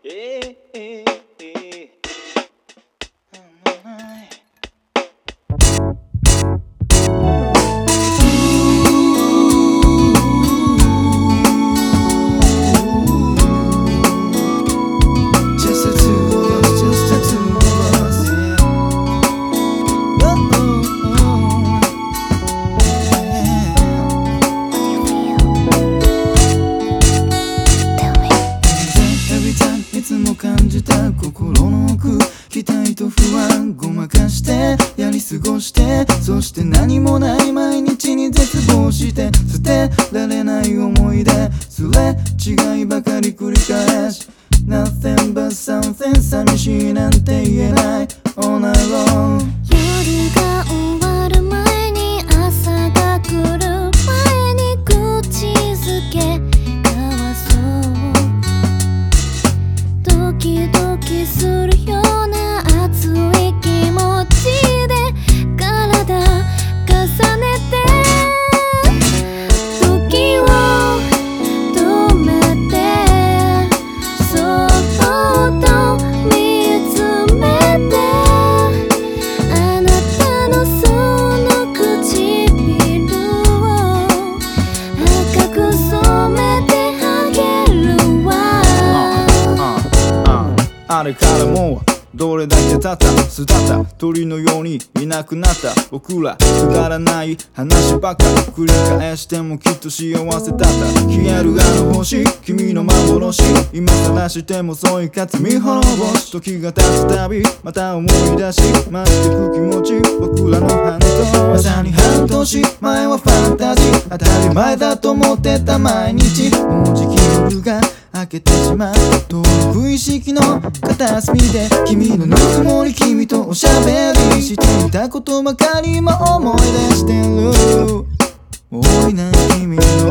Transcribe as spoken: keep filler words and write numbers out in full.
えーえーえーいつも感じた心の奥、期待と不安ごまかしてやり過ごして、そして何もない毎日に絶望して捨てられない思い出、すれ違いばかり繰り返し Nothing but something 寂しいなんて言えない All night long 夜が終わる前に朝が来る前に口づけ交わそうドキドキするような熱い気持ちで体重ねて時を止めてそっと見つめてあなたのその唇を赤く染めてあげるわ。 あれからもうどれだけ経った巣立った鳥のようにいなくなった僕らくだらない話ばか繰り返してもきっと幸せだった消えるあの星君の幻今探してもそういかつ見滅ぼし時が経つたびまた思い出し増してく気持ち僕らの半年まさに半年前はファンタジー当たり前だと思ってた毎日もうじき夜が明けてしまう遠く無意識の片隅で君のぬくもり君とおしゃべりしていたことばかり今思い出してる多いな君の